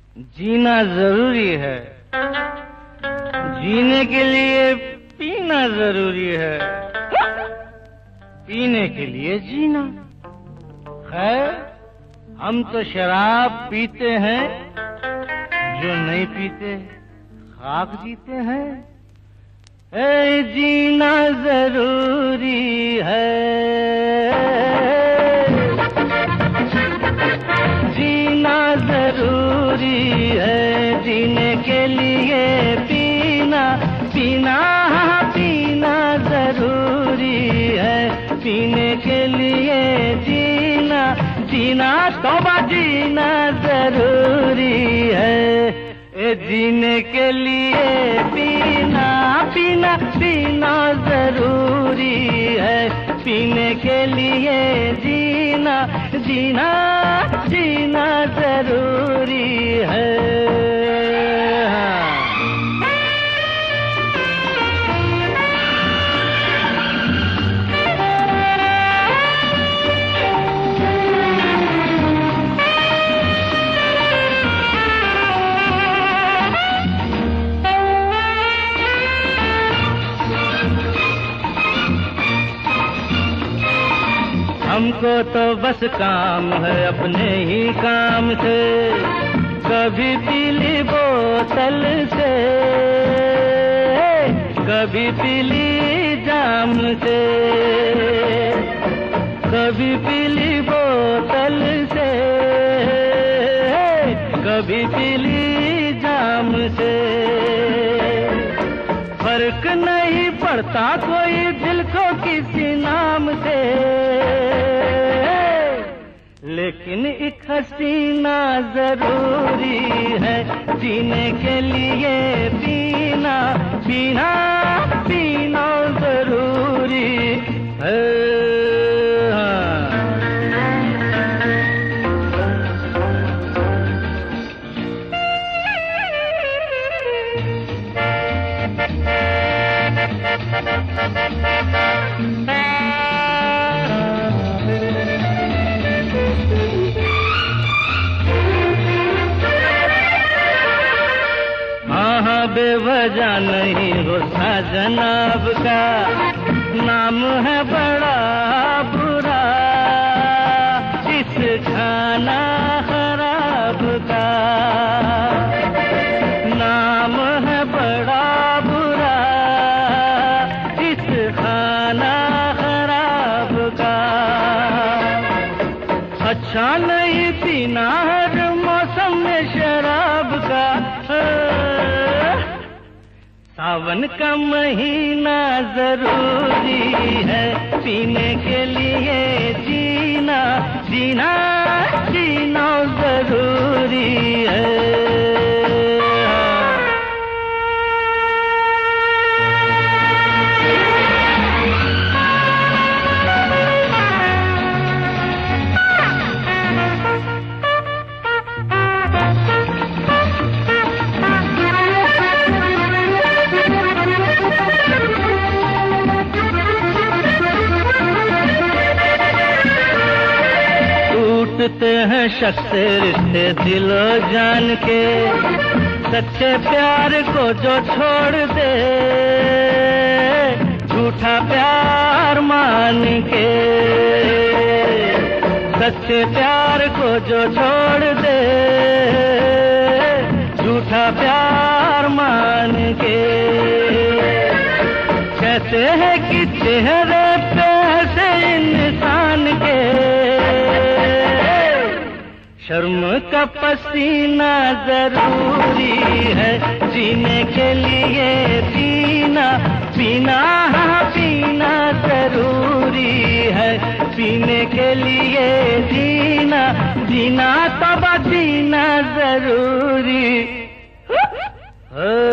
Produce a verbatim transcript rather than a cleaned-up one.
जीना जरूरी है, जीने के लिए पीना जरूरी है, पीने के लिए जीना। खैर, हम तो शराब पीते हैं, जो नहीं पीते खाक जीते हैं। ए जीना जरूरी है, जीना जरूरी है, जीने के लिए पीना पीना पीना जरूरी है, पीने के लिए जीना जीना तौबा जीना जरूरी है। ए जीने के लिए पीना पीना पीना जरूरी है, पीने के लिए जीना जीना जीना जरूरी है। हमको तो बस काम है अपने ही काम से, कभी पीली बोतल से, कभी पीली जाम से, कभी पीली बोतल से, कभी पीली जाम से। फर्क नहीं पड़ता कोई दिल को किसी नाम से, लेकिन एक हसीना जरूरी है, जीने के लिए पीना पीना पीना जरूरी है। बेवजह नहीं गुस्सा जनाब का, नाम है बड़ा बुरा इस खाना खराब का, नाम है बड़ा बुरा इस खाना खराब का। अच्छा नहीं पीना हर मौसम में शराब का, सावन का महीना जरूरी है, पीने के लिए जीना जीना जीना जरूरी है। टूटते हैं शख्स रिश्ते दिलो जान के, सच्चे प्यार को जो छोड़ दे, झूठा प्यार मान के, सच्चे प्यार को जो छोड़ दे, झूठा प्यार मान के। कहते हैं कि चेहरे पे से इंसान के, शर्म का पसीना जरूरी है, जीने के लिए पीना पीना पीना जरूरी है, पीने के लिए जीना जीना तब जीना जरूरी है।